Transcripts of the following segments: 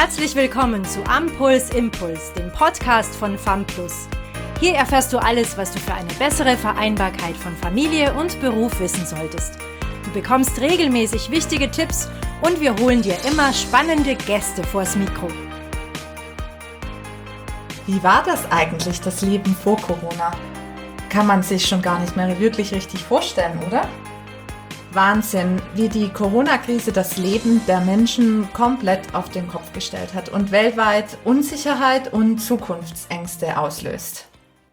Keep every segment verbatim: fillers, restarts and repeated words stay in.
Herzlich willkommen zu Ampuls Impuls, dem Podcast von FAMplus. Hier erfährst du alles, was du für eine bessere Vereinbarkeit von Familie und Beruf wissen solltest. Du bekommst regelmäßig wichtige Tipps und wir holen dir immer spannende Gäste vors Mikro. Wie war das eigentlich, das Leben vor Corona? Kann man sich schon gar nicht mehr wirklich richtig vorstellen, oder? Wahnsinn, wie die Corona-Krise das Leben der Menschen komplett auf den Kopf gestellt hat und weltweit Unsicherheit und Zukunftsängste auslöst.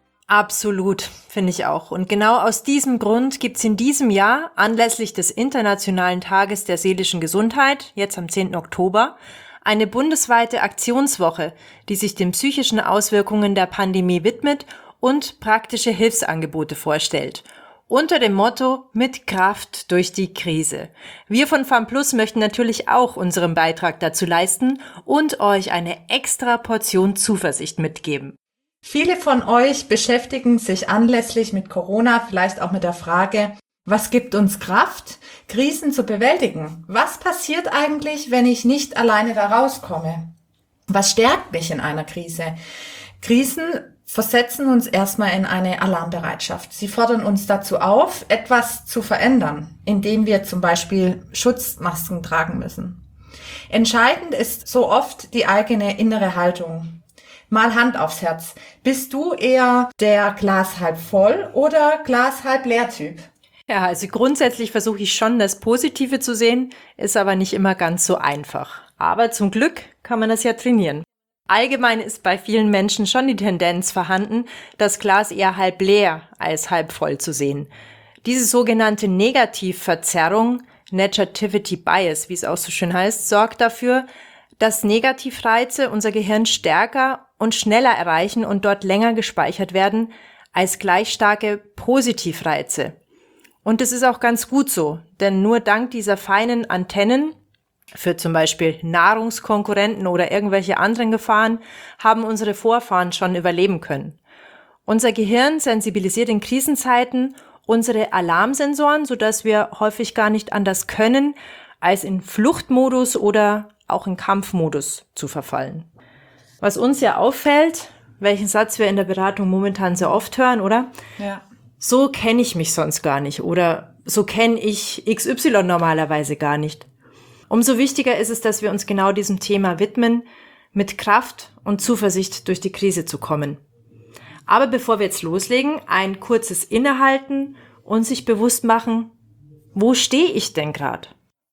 Absolut, finde ich auch. Und genau aus diesem Grund gibt es in diesem Jahr anlässlich des Internationalen Tages der seelischen Gesundheit, jetzt am zehnten Oktober, eine bundesweite Aktionswoche, die sich den psychischen Auswirkungen der Pandemie widmet und praktische Hilfsangebote vorstellt. Unter dem Motto „Mit Kraft durch die Krise“. Wir von FAMplus möchten natürlich auch unseren Beitrag dazu leisten und euch eine extra Portion Zuversicht mitgeben. Viele von euch beschäftigen sich anlässlich mit Corona vielleicht auch mit der Frage, was gibt uns Kraft, Krisen zu bewältigen? Was passiert eigentlich, wenn ich nicht alleine da rauskomme? Was stärkt mich in einer Krise? Krisen versetzen uns erstmal in eine Alarmbereitschaft. Sie fordern uns dazu auf, etwas zu verändern, indem wir zum Beispiel Schutzmasken tragen müssen. Entscheidend ist so oft die eigene innere Haltung. Mal Hand aufs Herz. Bist du eher der Glas halb voll oder Glas halb leer Typ? Ja, also grundsätzlich versuche ich schon, das Positive zu sehen, ist aber nicht immer ganz so einfach. Aber zum Glück kann man das ja trainieren. Allgemein ist bei vielen Menschen schon die Tendenz vorhanden, das Glas eher halb leer als halb voll zu sehen. Diese sogenannte Negativverzerrung, Negativity Bias, wie es auch so schön heißt, sorgt dafür, dass Negativreize unser Gehirn stärker und schneller erreichen und dort länger gespeichert werden als gleich starke Positivreize. Und das ist auch ganz gut so, denn nur dank dieser feinen Antennen für zum Beispiel Nahrungskonkurrenten oder irgendwelche anderen Gefahren haben unsere Vorfahren schon überleben können. Unser Gehirn sensibilisiert in Krisenzeiten unsere Alarmsensoren, sodass wir häufig gar nicht anders können, als in Fluchtmodus oder auch in Kampfmodus zu verfallen. Was uns ja auffällt, welchen Satz wir in der Beratung momentan sehr oft hören, oder? Ja. So kenne ich mich sonst gar nicht oder so kenne ich X Y normalerweise gar nicht. Umso wichtiger ist es, dass wir uns genau diesem Thema widmen, mit Kraft und Zuversicht durch die Krise zu kommen. Aber bevor wir jetzt loslegen, ein kurzes Innehalten und sich bewusst machen, wo stehe ich denn gerade?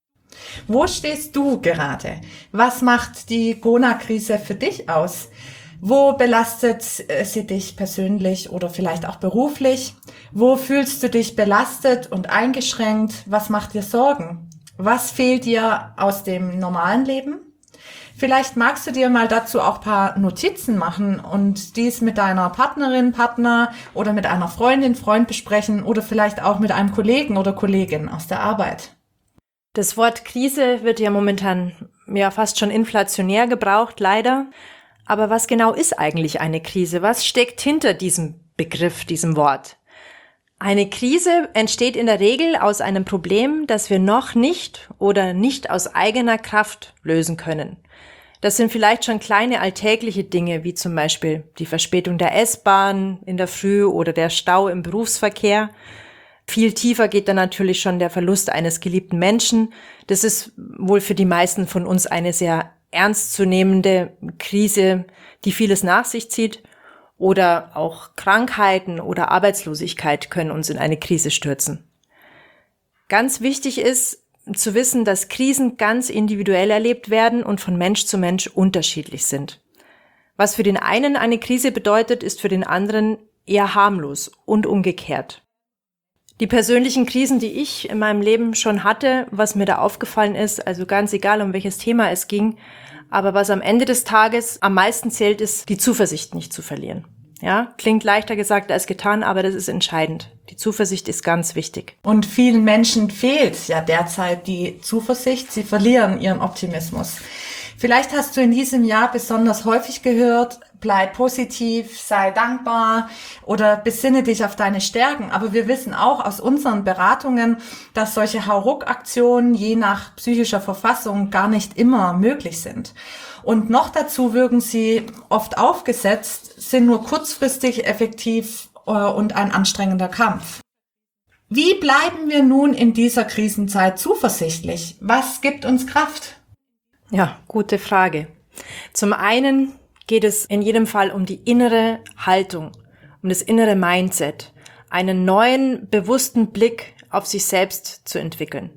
Wo stehst du gerade? Was macht die Corona-Krise für dich aus? Wo belastet sie dich persönlich oder vielleicht auch beruflich? Wo fühlst du dich belastet und eingeschränkt? Was macht dir Sorgen? Was fehlt dir aus dem normalen Leben? Vielleicht magst du dir mal dazu auch ein paar Notizen machen und dies mit deiner Partnerin, Partner oder mit einer Freundin, Freund besprechen oder vielleicht auch mit einem Kollegen oder Kollegin aus der Arbeit. Das Wort Krise wird ja momentan ja fast schon inflationär gebraucht, leider. Aber was genau ist eigentlich eine Krise? Was steckt hinter diesem Begriff, diesem Wort? Eine Krise entsteht in der Regel aus einem Problem, das wir noch nicht oder nicht aus eigener Kraft lösen können. Das sind vielleicht schon kleine alltägliche Dinge, wie zum Beispiel die Verspätung der S-Bahn in der Früh oder der Stau im Berufsverkehr. Viel tiefer geht dann natürlich schon der Verlust eines geliebten Menschen. Das ist wohl für die meisten von uns eine sehr ernstzunehmende Krise, die vieles nach sich zieht. Oder auch Krankheiten oder Arbeitslosigkeit können uns in eine Krise stürzen. Ganz wichtig ist zu wissen, dass Krisen ganz individuell erlebt werden und von Mensch zu Mensch unterschiedlich sind. Was für den einen eine Krise bedeutet, ist für den anderen eher harmlos und umgekehrt. Die persönlichen Krisen, die ich in meinem Leben schon hatte, was mir da aufgefallen ist, also ganz egal, um welches Thema es ging, aber was am Ende des Tages am meisten zählt, ist, die Zuversicht nicht zu verlieren. Ja, klingt leichter gesagt als getan, aber das ist entscheidend. Die Zuversicht ist ganz wichtig. Und vielen Menschen fehlt ja derzeit die Zuversicht. Sie verlieren ihren Optimismus. Vielleicht hast du in diesem Jahr besonders häufig gehört, bleib positiv, sei dankbar oder besinne dich auf deine Stärken. Aber wir wissen auch aus unseren Beratungen, dass solche Hauruck-Aktionen je nach psychischer Verfassung gar nicht immer möglich sind. Und noch dazu wirken sie oft aufgesetzt, sind nur kurzfristig effektiv äh, und ein anstrengender Kampf. Wie bleiben wir nun in dieser Krisenzeit zuversichtlich? Was gibt uns Kraft? Ja, gute Frage. Zum einen geht es in jedem Fall um die innere Haltung, um das innere Mindset, einen neuen, bewussten Blick auf sich selbst zu entwickeln.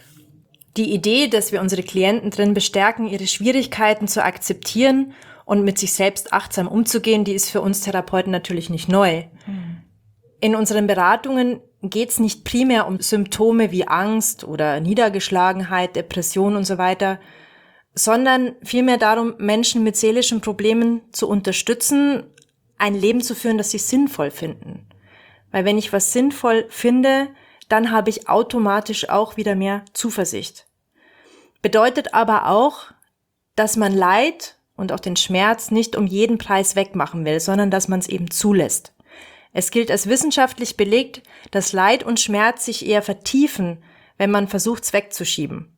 Die Idee, dass wir unsere Klienten drin bestärken, ihre Schwierigkeiten zu akzeptieren und mit sich selbst achtsam umzugehen, die ist für uns Therapeuten natürlich nicht neu. Mhm. In unseren Beratungen geht es nicht primär um Symptome wie Angst oder Niedergeschlagenheit, Depression und so weiter, sondern vielmehr darum, Menschen mit seelischen Problemen zu unterstützen, ein Leben zu führen, das sie sinnvoll finden. Weil wenn ich was sinnvoll finde, dann habe ich automatisch auch wieder mehr Zuversicht. Bedeutet aber auch, dass man Leid und auch den Schmerz nicht um jeden Preis wegmachen will, sondern dass man es eben zulässt. Es gilt als wissenschaftlich belegt, dass Leid und Schmerz sich eher vertiefen, wenn man versucht, es wegzuschieben.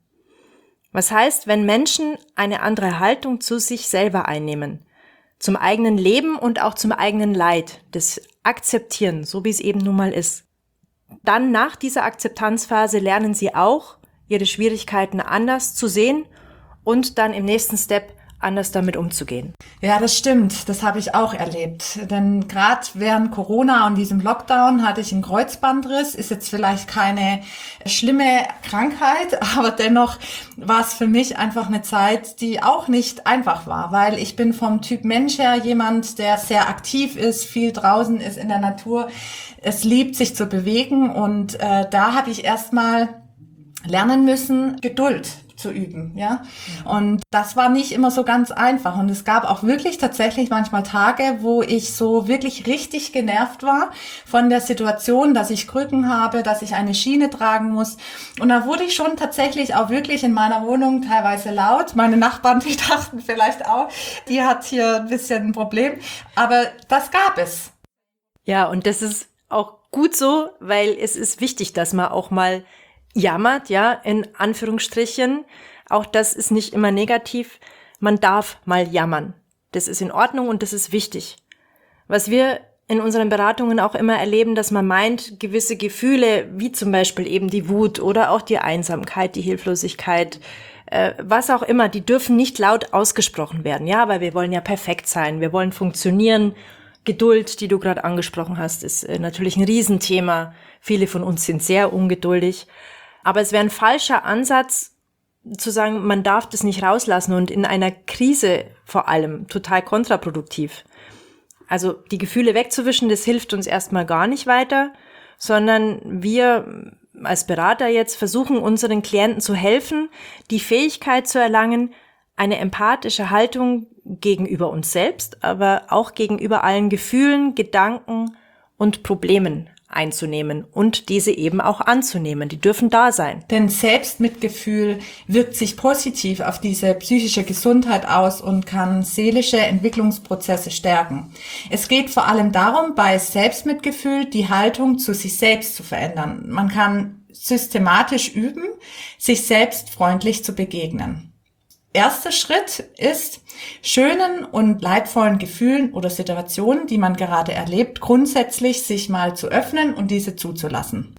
Was heißt, wenn Menschen eine andere Haltung zu sich selber einnehmen, zum eigenen Leben und auch zum eigenen Leid, das akzeptieren, so wie es eben nun mal ist. Dann nach dieser Akzeptanzphase lernen sie auch, ihre Schwierigkeiten anders zu sehen und dann im nächsten Step anders damit umzugehen. Ja, das stimmt. Das habe ich auch erlebt. Denn gerade während Corona und diesem Lockdown hatte ich einen Kreuzbandriss. Ist jetzt vielleicht keine schlimme Krankheit, aber dennoch war es für mich einfach eine Zeit, die auch nicht einfach war, weil ich bin vom Typ Mensch her jemand, der sehr aktiv ist, viel draußen ist in der Natur. Es liebt, sich zu bewegen und äh, da habe ich erstmal lernen müssen, Geduld zu üben, ja. Und das war nicht immer so ganz einfach. Und es gab auch wirklich tatsächlich manchmal Tage, wo ich so wirklich richtig genervt war von der Situation, dass ich Krücken habe, dass ich eine Schiene tragen muss. Und da wurde ich schon tatsächlich auch wirklich in meiner Wohnung teilweise laut. Meine Nachbarn, die dachten vielleicht auch, die hat hier ein bisschen ein Problem. Aber das gab es. Ja, und das ist auch gut so, weil es ist wichtig, dass man auch mal jammert, ja, in Anführungsstrichen. Auch das ist nicht immer negativ. Man darf mal jammern. Das ist in Ordnung und das ist wichtig. Was wir in unseren Beratungen auch immer erleben, dass man meint, gewisse Gefühle, wie zum Beispiel eben die Wut oder auch die Einsamkeit, die Hilflosigkeit, äh, was auch immer, die dürfen nicht laut ausgesprochen werden, ja, weil wir wollen ja perfekt sein, wir wollen funktionieren. Geduld, die du gerade angesprochen hast, ist äh, natürlich ein Riesenthema. Viele von uns sind sehr ungeduldig. Aber es wäre ein falscher Ansatz, zu sagen, man darf das nicht rauslassen und in einer Krise vor allem total kontraproduktiv. Also die Gefühle wegzuwischen, das hilft uns erstmal gar nicht weiter, sondern wir als Berater jetzt versuchen unseren Klienten zu helfen, die Fähigkeit zu erlangen, eine empathische Haltung gegenüber uns selbst, aber auch gegenüber allen Gefühlen, Gedanken und Problemen einzunehmen und diese eben auch anzunehmen. Die dürfen da sein. Denn Selbstmitgefühl wirkt sich positiv auf diese psychische Gesundheit aus und kann seelische Entwicklungsprozesse stärken. Es geht vor allem darum, bei Selbstmitgefühl die Haltung zu sich selbst zu verändern. Man kann systematisch üben, sich selbst freundlich zu begegnen. Erster Schritt ist, schönen und leidvollen Gefühlen oder Situationen, die man gerade erlebt, grundsätzlich sich mal zu öffnen und diese zuzulassen.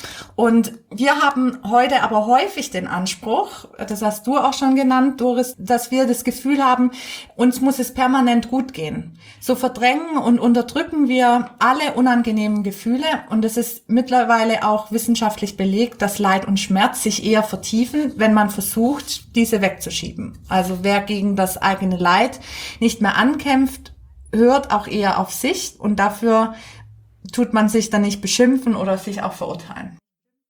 Und wir haben heute aber häufig den Anspruch, das hast du auch schon genannt, Doris, dass wir das Gefühl haben, uns muss es permanent gut gehen. So verdrängen und unterdrücken wir alle unangenehmen Gefühle und es ist mittlerweile auch wissenschaftlich belegt, dass Leid und Schmerz sich eher vertiefen, wenn man versucht, diese wegzuschieben. Also wer gegen das eigene Leid nicht mehr ankämpft, hört auch eher auf sich und dafür tut man sich dann nicht beschimpfen oder sich auch verurteilen.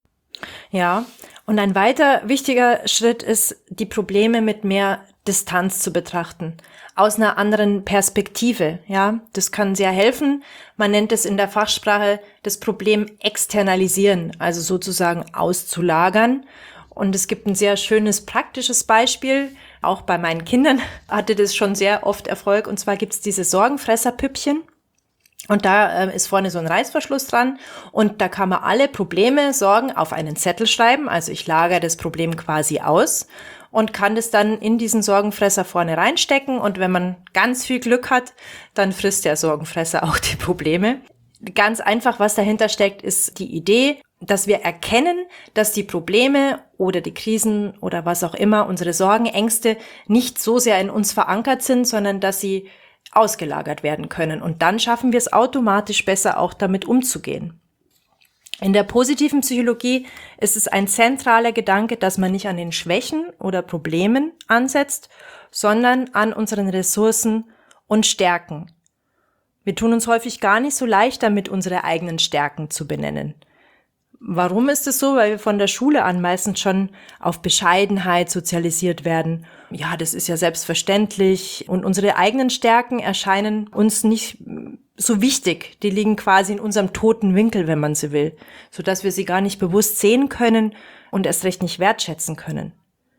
Ja, und ein weiter wichtiger Schritt ist, die Probleme mit mehr Distanz zu betrachten, aus einer anderen Perspektive. Ja, das kann sehr helfen. Man nennt es in der Fachsprache das Problem externalisieren, also sozusagen auszulagern. Und es gibt ein sehr schönes praktisches Beispiel. Auch bei meinen Kindern hatte das schon sehr oft Erfolg. Und zwar gibt es diese Sorgenfresserpüppchen. Und da äh, ist vorne so ein Reißverschluss dran. Und da kann man alle Probleme, Sorgen auf einen Zettel schreiben. Also ich lagere das Problem quasi aus und kann das dann in diesen Sorgenfresser vorne reinstecken. Und wenn man ganz viel Glück hat, dann frisst der Sorgenfresser auch die Probleme. Ganz einfach, was dahinter steckt, ist die Idee, dass wir erkennen, dass die Probleme oder die Krisen oder was auch immer, unsere Sorgen, Ängste nicht so sehr in uns verankert sind, sondern dass sie ausgelagert werden können. Und dann schaffen wir es automatisch besser, auch damit umzugehen. In der positiven Psychologie ist es ein zentraler Gedanke, dass man nicht an den Schwächen oder Problemen ansetzt, sondern an unseren Ressourcen und Stärken. Wir tun uns häufig gar nicht so leicht damit, unsere eigenen Stärken zu benennen. Warum ist es so? Weil wir von der Schule an meistens schon auf Bescheidenheit sozialisiert werden. Ja, das ist ja selbstverständlich. Und unsere eigenen Stärken erscheinen uns nicht so wichtig. Die liegen quasi in unserem toten Winkel, wenn man sie will, sodass wir sie gar nicht bewusst sehen können und erst recht nicht wertschätzen können.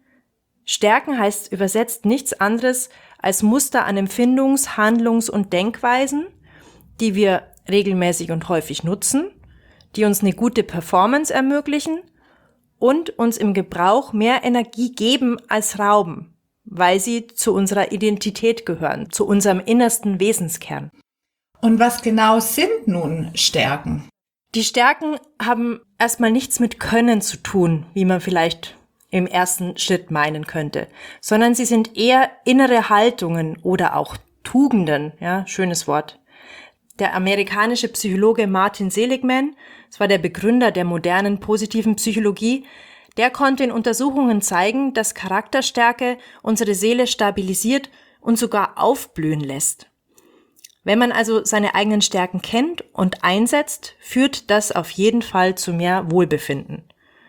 Stärken heißt übersetzt nichts anderes als Muster an Empfindungs-, Handlungs- und Denkweisen, die wir regelmäßig und häufig nutzen, die uns eine gute Performance ermöglichen und uns im Gebrauch mehr Energie geben als rauben, weil sie zu unserer Identität gehören, zu unserem innersten Wesenskern. Und was genau sind nun Stärken? Die Stärken haben erstmal nichts mit Können zu tun, wie man vielleicht im ersten Schritt meinen könnte, sondern sie sind eher innere Haltungen oder auch Tugenden, ja, schönes Wort. Der amerikanische Psychologe Martin Seligman, das war der Begründer der modernen positiven Psychologie, der konnte in Untersuchungen zeigen, dass Charakterstärke unsere Seele stabilisiert und sogar aufblühen lässt. Wenn man also seine eigenen Stärken kennt und einsetzt, führt das auf jeden Fall zu mehr Wohlbefinden.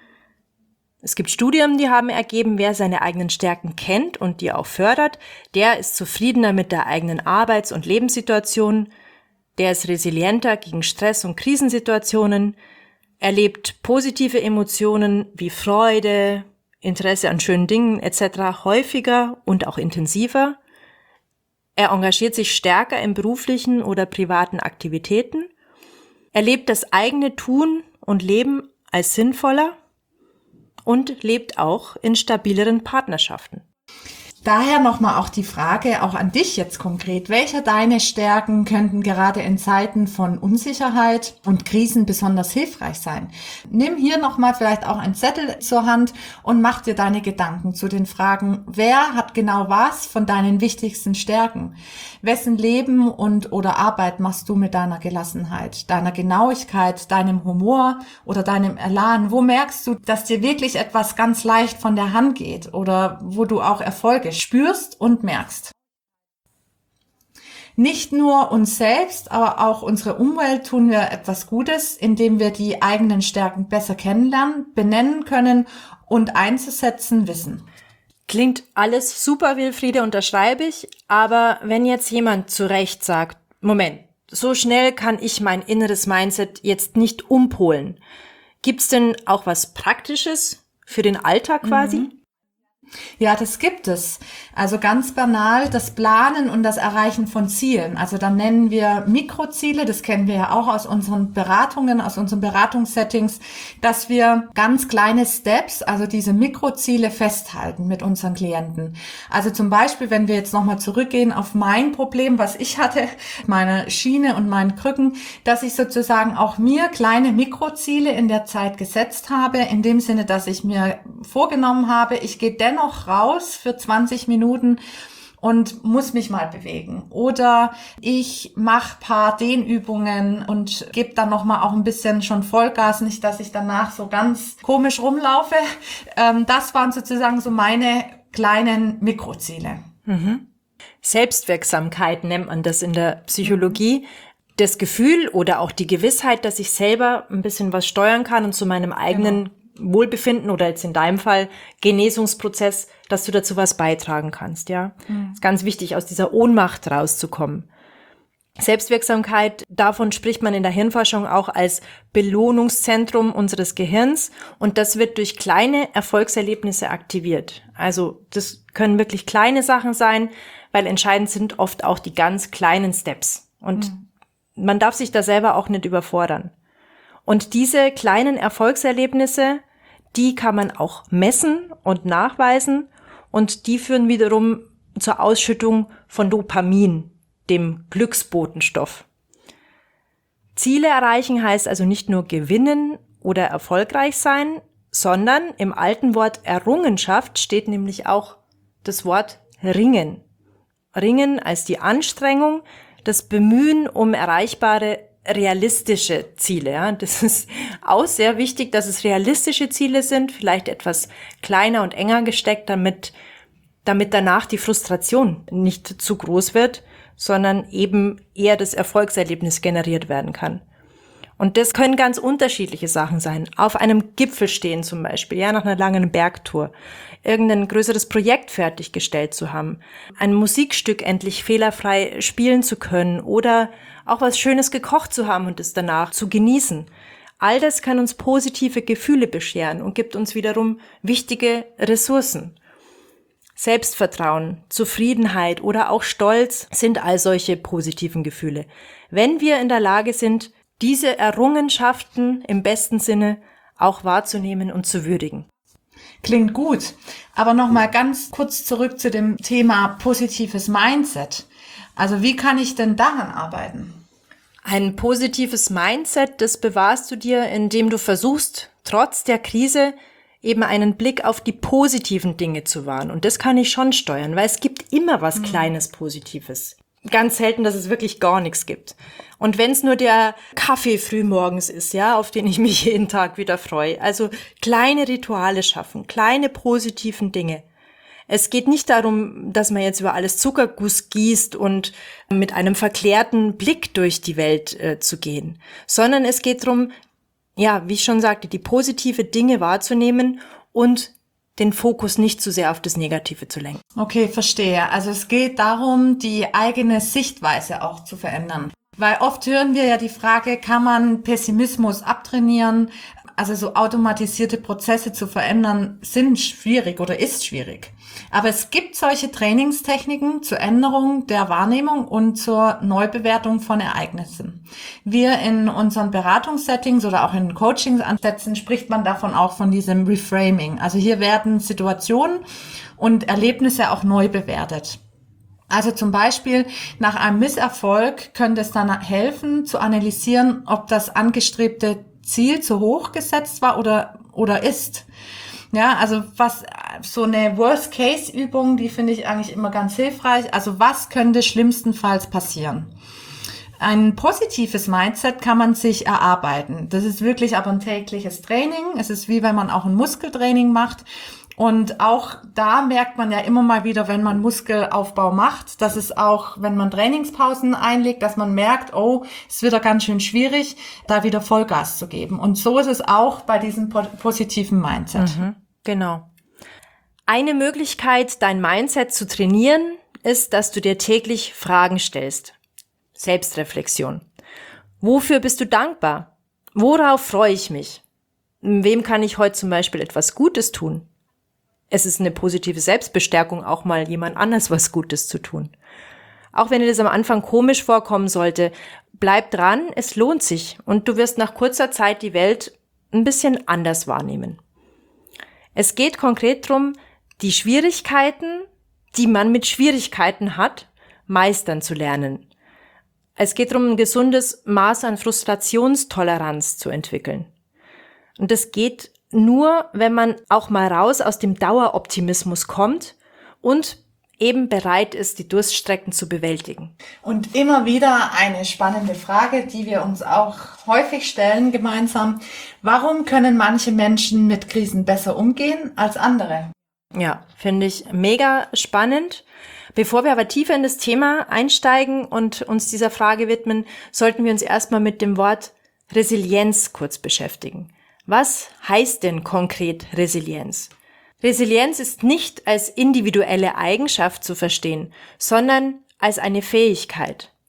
Es gibt Studien, die haben ergeben, wer seine eigenen Stärken kennt und die auch fördert, der ist zufriedener mit der eigenen Arbeits- und Lebenssituation, der ist resilienter gegen Stress- und Krisensituationen, erlebt positive Emotionen wie Freude, Interesse an schönen Dingen et cetera häufiger und auch intensiver. Er engagiert sich stärker in beruflichen oder privaten Aktivitäten, erlebt das eigene Tun und Leben als sinnvoller und lebt auch in stabileren Partnerschaften. Daher nochmal auch die Frage, auch an dich jetzt konkret, welche deine Stärken könnten gerade in Zeiten von Unsicherheit und Krisen besonders hilfreich sein? Nimm hier nochmal vielleicht auch einen Zettel zur Hand und mach dir deine Gedanken zu den Fragen, wer hat genau was von deinen wichtigsten Stärken? Wessen Leben und oder Arbeit machst du mit deiner Gelassenheit, deiner Genauigkeit, deinem Humor oder deinem Elan? Wo merkst du, dass dir wirklich etwas ganz leicht von der Hand geht oder wo du auch Erfolge spürst und merkst? Nicht nur uns selbst, aber auch unsere Umwelt tun wir etwas Gutes, indem wir die eigenen Stärken besser kennenlernen, benennen können und einzusetzen wissen. Klingt alles super, Wilfriede, unterschreibe ich, aber wenn jetzt jemand zu Recht sagt, Moment, so schnell kann ich mein inneres Mindset jetzt nicht umpolen, gibt's denn auch was Praktisches für den Alltag quasi? Mhm. Ja, das gibt es. Also ganz banal das Planen und das Erreichen von Zielen. Also dann nennen wir Mikroziele, das kennen wir ja auch aus unseren Beratungen, aus unseren Beratungssettings, dass wir ganz kleine Steps, also diese Mikroziele festhalten mit unseren Klienten. Also zum Beispiel, wenn wir jetzt nochmal zurückgehen auf mein Problem, was ich hatte, meine Schiene und meinen Krücken, dass ich sozusagen auch mir kleine Mikroziele in der Zeit gesetzt habe, in dem Sinne, dass ich mir vorgenommen habe, ich gehe dennoch noch raus für zwanzig Minuten und muss mich mal bewegen. Oder ich mache paar Dehnübungen und gebe dann nochmal auch ein bisschen schon Vollgas, nicht, dass ich danach so ganz komisch rumlaufe. Das waren sozusagen so meine kleinen Mikroziele. Mhm. Selbstwirksamkeit nennt man das in der Psychologie. Das Gefühl oder auch die Gewissheit, dass ich selber ein bisschen was steuern kann und zu meinem eigenen genau. Wohlbefinden oder jetzt in deinem Fall Genesungsprozess, dass du dazu was beitragen kannst, ja. Mhm. Ist ganz wichtig, aus dieser Ohnmacht rauszukommen. Selbstwirksamkeit, davon spricht man in der Hirnforschung auch als Belohnungszentrum unseres Gehirns und das wird durch kleine Erfolgserlebnisse aktiviert. Also das können wirklich kleine Sachen sein, weil entscheidend sind oft auch die ganz kleinen Steps und mhm. man darf sich da selber auch nicht überfordern. Und diese kleinen Erfolgserlebnisse, die kann man auch messen und nachweisen und die führen wiederum zur Ausschüttung von Dopamin, dem Glücksbotenstoff. Ziele erreichen heißt also nicht nur gewinnen oder erfolgreich sein, sondern im alten Wort Errungenschaft steht nämlich auch das Wort Ringen. Ringen als die Anstrengung, das Bemühen um erreichbare realistische Ziele. Ja. Das ist auch sehr wichtig, dass es realistische Ziele sind, vielleicht etwas kleiner und enger gesteckt, damit, damit danach die Frustration nicht zu groß wird, sondern eben eher das Erfolgserlebnis generiert werden kann. Und das können ganz unterschiedliche Sachen sein. Auf einem Gipfel stehen zum Beispiel, ja, nach einer langen Bergtour. Irgendein größeres Projekt fertiggestellt zu haben. Ein Musikstück endlich fehlerfrei spielen zu können oder auch was Schönes gekocht zu haben und es danach zu genießen. All das kann uns positive Gefühle bescheren und gibt uns wiederum wichtige Ressourcen. Selbstvertrauen, Zufriedenheit oder auch Stolz sind all solche positiven Gefühle. Wenn wir in der Lage sind, diese Errungenschaften im besten Sinne auch wahrzunehmen und zu würdigen. Klingt gut, aber nochmal ganz kurz zurück zu dem Thema positives Mindset. Also wie kann ich denn daran arbeiten? Ein positives Mindset, das bewahrst du dir, indem du versuchst, trotz der Krise eben einen Blick auf die positiven Dinge zu wahren. Und das kann ich schon steuern, weil es gibt immer was Kleines Positives. Ganz selten, dass es wirklich gar nichts gibt. Und wenn es nur der Kaffee frühmorgens ist, ja, auf den ich mich jeden Tag wieder freue. Also kleine Rituale schaffen, kleine positiven Dinge. Es geht nicht darum, dass man jetzt über alles Zuckerguss gießt und mit einem verklärten Blick durch die Welt äh, zu gehen, sondern es geht darum, ja, wie ich schon sagte, die positive Dinge wahrzunehmen und den Fokus nicht zu sehr auf das Negative zu lenken. Okay, verstehe. Also es geht darum, die eigene Sichtweise auch zu verändern. Weil oft hören wir ja die Frage, kann man Pessimismus abtrainieren? Also so automatisierte Prozesse zu verändern, sind schwierig oder ist schwierig. Aber es gibt solche Trainingstechniken zur Änderung der Wahrnehmung und zur Neubewertung von Ereignissen. Wir in unseren Beratungssettings oder auch in Coachingsansätzen spricht man davon auch von diesem Reframing. Also hier werden Situationen und Erlebnisse auch neu bewertet. Also zum Beispiel nach einem Misserfolg könnte es dann helfen, zu analysieren, ob das angestrebte Ziel zu hoch gesetzt war oder oder ist. Ja, also was so eine Worst-Case-Übung, die finde ich eigentlich immer ganz hilfreich. Also was könnte schlimmstenfalls passieren? Ein positives Mindset kann man sich erarbeiten. Das ist wirklich aber ein tägliches Training. Es ist wie wenn man auch ein Muskeltraining macht. Und auch da merkt man ja immer mal wieder, wenn man Muskelaufbau macht, dass es auch, wenn man Trainingspausen einlegt, dass man merkt, oh, es wird ja ganz schön schwierig, da wieder Vollgas zu geben. Und so ist es auch bei diesem positiven Mindset. Mhm, genau. Eine Möglichkeit, dein Mindset zu trainieren, ist, dass du dir täglich Fragen stellst. Selbstreflexion. Wofür bist du dankbar? Worauf freue ich mich? Wem kann ich heute zum Beispiel etwas Gutes tun? Es ist eine positive Selbstbestärkung, auch mal jemand anders was Gutes zu tun. Auch wenn dir das am Anfang komisch vorkommen sollte, bleib dran, es lohnt sich und du wirst nach kurzer Zeit die Welt ein bisschen anders wahrnehmen. Es geht konkret darum, die Schwierigkeiten, die man mit Schwierigkeiten hat, meistern zu lernen. Es geht darum, ein gesundes Maß an Frustrationstoleranz zu entwickeln. Und das geht nur, wenn man auch mal raus aus dem Daueroptimismus kommt und eben bereit ist, die Durststrecken zu bewältigen. Und immer wieder eine spannende Frage, die wir uns auch häufig stellen gemeinsam. Warum können manche Menschen mit Krisen besser umgehen als andere? Ja, finde ich mega spannend. Bevor wir aber tiefer in das Thema einsteigen und uns dieser Frage widmen, sollten wir uns erstmal mit dem Wort Resilienz kurz beschäftigen. Was heißt denn konkret Resilienz? Resilienz ist nicht als individuelle Eigenschaft zu verstehen, sondern als eine Fähigkeit.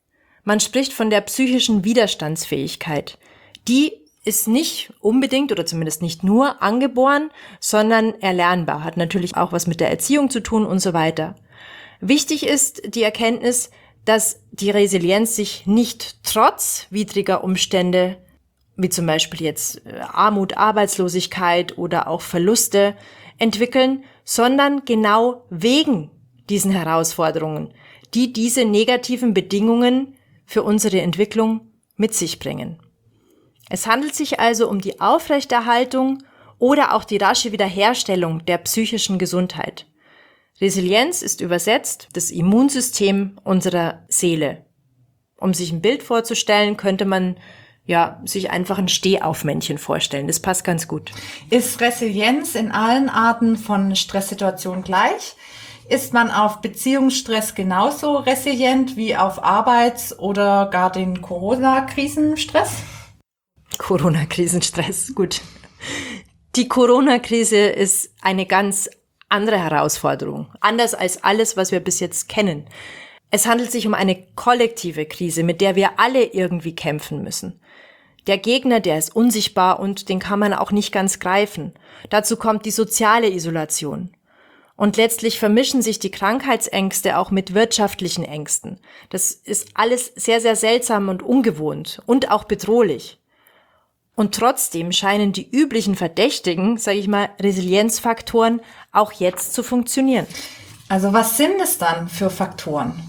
Man spricht von der psychischen Widerstandsfähigkeit. Die ist nicht unbedingt oder zumindest nicht nur angeboren, sondern erlernbar, hat natürlich auch was mit der Erziehung zu tun und so weiter. Wichtig ist die Erkenntnis, dass die Resilienz sich nicht trotz widriger Umstände, wie zum Beispiel jetzt Armut, Arbeitslosigkeit oder auch Verluste, entwickeln, sondern genau wegen diesen Herausforderungen, die diese negativen Bedingungen für unsere Entwicklung mit sich bringen. Es handelt sich also um die Aufrechterhaltung oder auch die rasche Wiederherstellung der psychischen Gesundheit. Resilienz ist übersetzt das Immunsystem unserer Seele. Um sich ein Bild vorzustellen, könnte man ja sich einfach ein Stehaufmännchen vorstellen. Das passt ganz gut. Ist Resilienz in allen Arten von Stresssituationen gleich? Ist man auf Beziehungsstress genauso resilient wie auf Arbeits- oder gar den Corona-Krisenstress? Corona-Krisenstress, gut. Die Corona-Krise ist eine ganz andere Herausforderung, anders als alles, was wir bis jetzt kennen. Es handelt sich um eine kollektive Krise, mit der wir alle irgendwie kämpfen müssen. Der Gegner, der ist unsichtbar und den kann man auch nicht ganz greifen. Dazu kommt die soziale Isolation. Und letztlich vermischen sich die Krankheitsängste auch mit wirtschaftlichen Ängsten. Das ist alles sehr, sehr seltsam und ungewohnt und auch bedrohlich. Und trotzdem scheinen die üblichen Verdächtigen, sage ich mal, Resilienzfaktoren auch jetzt zu funktionieren. Also was sind es dann für Faktoren?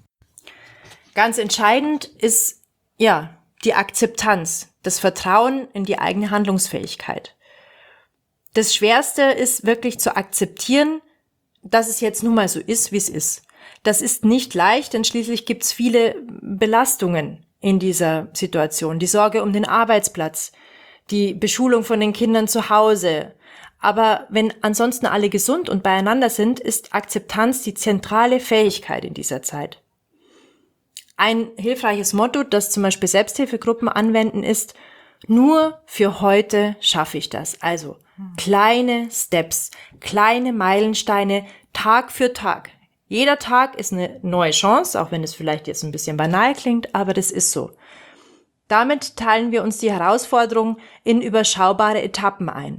Ganz entscheidend ist, ja, die Akzeptanz, das Vertrauen in die eigene Handlungsfähigkeit. Das Schwerste ist wirklich zu akzeptieren, dass es jetzt nun mal so ist, wie es ist. Das ist nicht leicht, denn schließlich gibt es viele Belastungen in dieser Situation. Die Sorge um den Arbeitsplatz, die Beschulung von den Kindern zu Hause. Aber wenn ansonsten alle gesund und beieinander sind, ist Akzeptanz die zentrale Fähigkeit in dieser Zeit. Ein hilfreiches Motto, das zum Beispiel Selbsthilfegruppen anwenden, ist: Nur für heute schaffe ich das. Also kleine Steps, kleine Meilensteine, Tag für Tag. Jeder Tag ist eine neue Chance, auch wenn es vielleicht jetzt ein bisschen banal klingt, aber das ist so. Damit teilen wir uns die Herausforderung in überschaubare Etappen ein.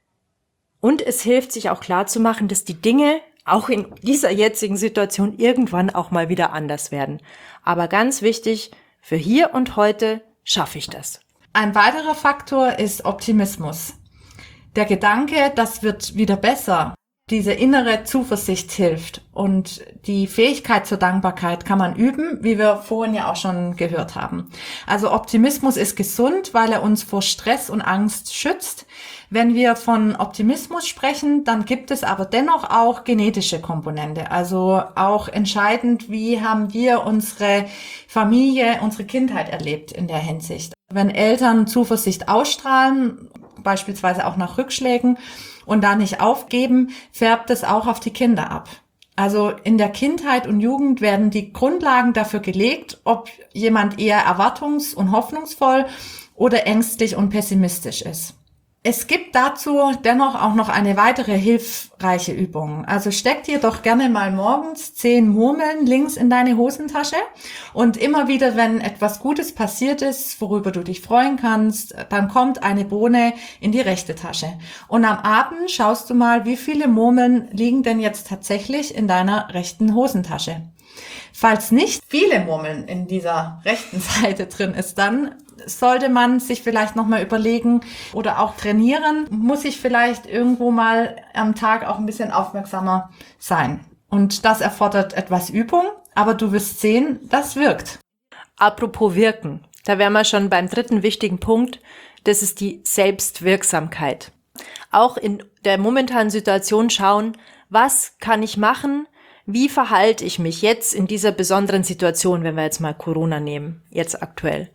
Und es hilft, sich auch klarzumachen, dass die Dinge auch in dieser jetzigen Situation irgendwann auch mal wieder anders werden. Aber ganz wichtig, für hier und heute schaffe ich das. Ein weiterer Faktor ist Optimismus. Der Gedanke, das wird wieder besser, diese innere Zuversicht hilft. Und die Fähigkeit zur Dankbarkeit kann man üben, wie wir vorhin ja auch schon gehört haben. Also Optimismus ist gesund, weil er uns vor Stress und Angst schützt. Wenn wir von Optimismus sprechen, dann gibt es aber dennoch auch genetische Komponente. Also auch entscheidend, wie haben wir unsere Familie, unsere Kindheit erlebt in der Hinsicht. Wenn Eltern Zuversicht ausstrahlen, beispielsweise auch nach Rückschlägen, und da nicht aufgeben, färbt es auch auf die Kinder ab. Also in der Kindheit und Jugend werden die Grundlagen dafür gelegt, ob jemand eher erwartungs- und hoffnungsvoll oder ängstlich und pessimistisch ist. Es gibt dazu dennoch auch noch eine weitere hilfreiche Übung. Also steck dir doch gerne mal morgens zehn Murmeln links in deine Hosentasche und immer wieder, wenn etwas Gutes passiert ist, worüber du dich freuen kannst, dann kommt eine Bohne in die rechte Tasche. Und am Abend schaust du mal, wie viele Murmeln liegen denn jetzt tatsächlich in deiner rechten Hosentasche. Falls nicht viele Murmeln in dieser rechten Seite drin ist, dann sollte man sich vielleicht nochmal überlegen oder auch trainieren, muss ich vielleicht irgendwo mal am Tag auch ein bisschen aufmerksamer sein. Und das erfordert etwas Übung, aber du wirst sehen, das wirkt. Apropos wirken, da wären wir schon beim dritten wichtigen Punkt, das ist die Selbstwirksamkeit. Auch in der momentanen Situation schauen, was kann ich machen, wie verhalte ich mich jetzt in dieser besonderen Situation, wenn wir jetzt mal Corona nehmen, jetzt aktuell.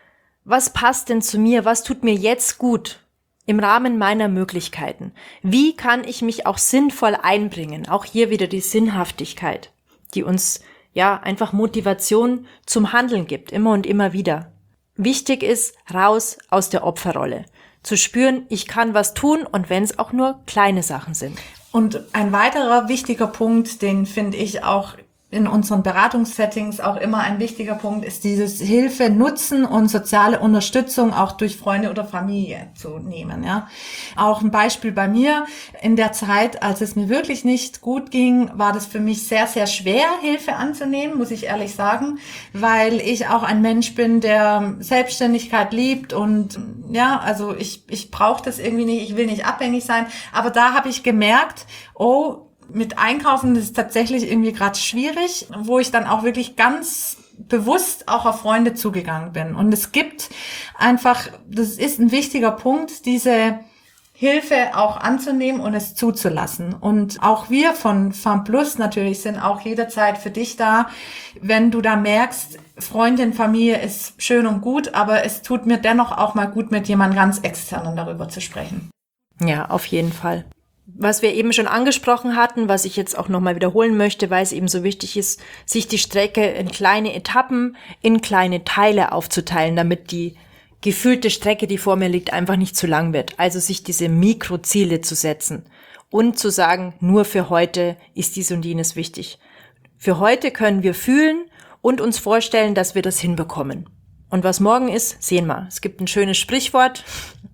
Was passt denn zu mir? Was tut mir jetzt gut im Rahmen meiner Möglichkeiten? Wie kann ich mich auch sinnvoll einbringen? Auch hier wieder die Sinnhaftigkeit, die uns ja einfach Motivation zum Handeln gibt, immer und immer wieder. Wichtig ist, raus aus der Opferrolle. Zu spüren, ich kann was tun und wenn es auch nur kleine Sachen sind. Und ein weiterer wichtiger Punkt, den finde ich auch in unseren Beratungssettings auch immer ein wichtiger Punkt ist, dieses Hilfe nutzen und soziale Unterstützung auch durch Freunde oder Familie zu nehmen. Ja, auch ein Beispiel bei mir: In der Zeit, als es mir wirklich nicht gut ging, war das für mich sehr, sehr schwer, Hilfe anzunehmen, muss ich ehrlich sagen, weil ich auch ein Mensch bin, der Selbstständigkeit liebt und ja, also ich ich brauche das irgendwie nicht, ich will nicht abhängig sein. Aber da habe ich gemerkt, oh, mit Einkaufen ist es tatsächlich irgendwie gerade schwierig, wo ich dann auch wirklich ganz bewusst auch auf Freunde zugegangen bin. Und es gibt einfach, das ist ein wichtiger Punkt, diese Hilfe auch anzunehmen und es zuzulassen. Und auch wir von FarmPlus natürlich sind auch jederzeit für dich da, wenn du da merkst, Freundin, Familie ist schön und gut, aber es tut mir dennoch auch mal gut, mit jemandem ganz Externen darüber zu sprechen. Ja, auf jeden Fall. Was wir eben schon angesprochen hatten, was ich jetzt auch nochmal wiederholen möchte, weil es eben so wichtig ist, sich die Strecke in kleine Etappen, in kleine Teile aufzuteilen, damit die gefühlte Strecke, die vor mir liegt, einfach nicht zu lang wird. Also sich diese Mikroziele zu setzen und zu sagen, nur für heute ist dies und jenes wichtig. Für heute können wir fühlen und uns vorstellen, dass wir das hinbekommen. Und was morgen ist, sehen wir. Es gibt ein schönes Sprichwort,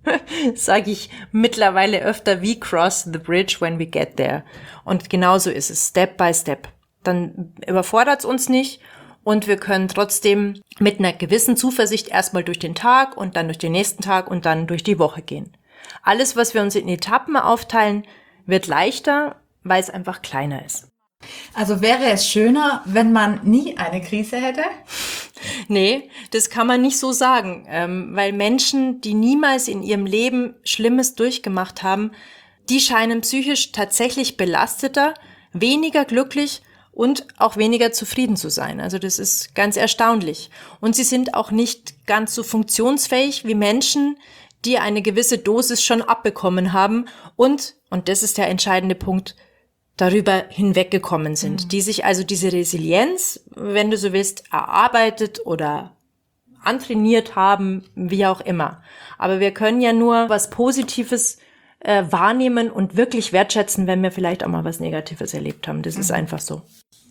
sage ich mittlerweile öfter: we cross the bridge when we get there. Und genauso ist es, Step by Step. Dann überfordert es uns nicht und wir können trotzdem mit einer gewissen Zuversicht erstmal durch den Tag und dann durch den nächsten Tag und dann durch die Woche gehen. Alles, was wir uns in Etappen aufteilen, wird leichter, weil es einfach kleiner ist. Also wäre es schöner, wenn man nie eine Krise hätte? Nee, das kann man nicht so sagen, ähm, weil Menschen, die niemals in ihrem Leben Schlimmes durchgemacht haben, die scheinen psychisch tatsächlich belasteter, weniger glücklich und auch weniger zufrieden zu sein. Also das ist ganz erstaunlich. Und sie sind auch nicht ganz so funktionsfähig wie Menschen, die eine gewisse Dosis schon abbekommen haben und, und das ist der entscheidende Punkt, darüber hinweggekommen sind, mhm. die sich also diese Resilienz, wenn du so willst, erarbeitet oder antrainiert haben, wie auch immer. Aber wir können ja nur was Positives äh, wahrnehmen und wirklich wertschätzen, wenn wir vielleicht auch mal was Negatives erlebt haben. Das mhm. ist einfach so.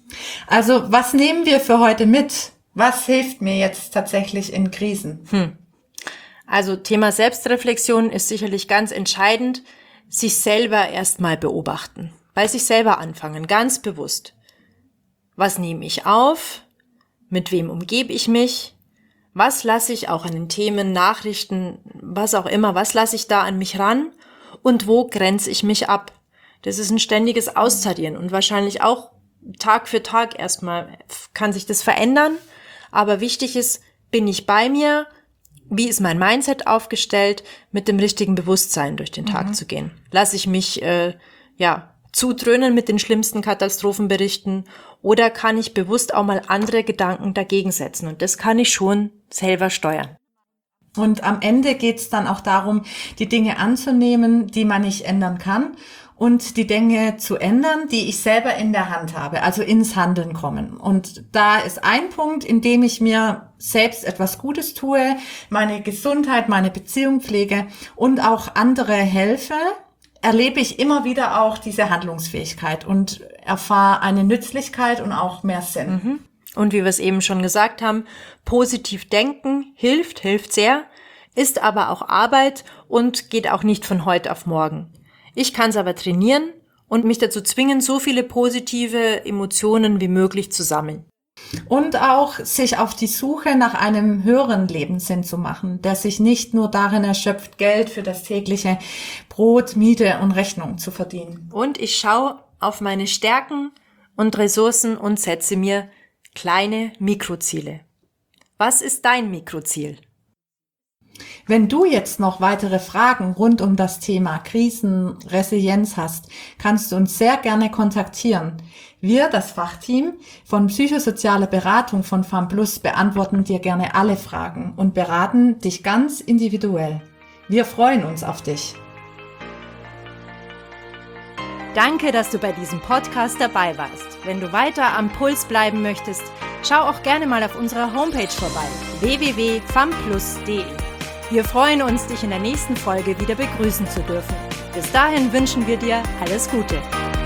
Also was nehmen wir für heute mit? Was hilft mir jetzt tatsächlich in Krisen? Hm. Also Thema Selbstreflexion ist sicherlich ganz entscheidend. Sich selber erstmal beobachten. Bei sich selber anfangen, ganz bewusst. Was nehme ich auf? Mit wem umgebe ich mich? Was lasse ich auch an den Themen, Nachrichten, was auch immer, was lasse ich da an mich ran? Und wo grenze ich mich ab? Das ist ein ständiges Austarieren und wahrscheinlich auch Tag für Tag erstmal kann sich das verändern. Aber wichtig ist, bin ich bei mir? Wie ist mein Mindset aufgestellt, mit dem richtigen Bewusstsein durch den Tag mhm. zu gehen? Lasse ich mich, äh, ja, zudröhnen mit den schlimmsten Katastrophenberichten oder kann ich bewusst auch mal andere Gedanken dagegen setzen? Und das kann ich schon selber steuern. Und am Ende geht es dann auch darum, die Dinge anzunehmen, die man nicht ändern kann und die Dinge zu ändern, die ich selber in der Hand habe, also ins Handeln kommen. Und da ist ein Punkt, in dem ich mir selbst etwas Gutes tue, meine Gesundheit, meine Beziehung pflege und auch andere helfe, erlebe ich immer wieder auch diese Handlungsfähigkeit und erfahre eine Nützlichkeit und auch mehr Sinn. Mhm. Und wie wir es eben schon gesagt haben, positiv denken hilft, hilft sehr, ist aber auch Arbeit und geht auch nicht von heute auf morgen. Ich kann es aber trainieren und mich dazu zwingen, so viele positive Emotionen wie möglich zu sammeln. Und auch sich auf die Suche nach einem höheren Lebenssinn zu machen, der sich nicht nur darin erschöpft, Geld für das tägliche Brot, Miete und Rechnung zu verdienen. Und ich schaue auf meine Stärken und Ressourcen und setze mir kleine Mikroziele. Was ist dein Mikroziel? Wenn du jetzt noch weitere Fragen rund um das Thema Krisen, Resilienz hast, kannst du uns sehr gerne kontaktieren. Wir, das Fachteam von Psychosoziale Beratung von FarmPlus, beantworten dir gerne alle Fragen und beraten dich ganz individuell. Wir freuen uns auf dich. Danke, dass du bei diesem Podcast dabei warst. Wenn du weiter am Puls bleiben möchtest, schau auch gerne mal auf unserer Homepage vorbei, w w w punkt famplus punkt de. Wir freuen uns, dich in der nächsten Folge wieder begrüßen zu dürfen. Bis dahin wünschen wir dir alles Gute.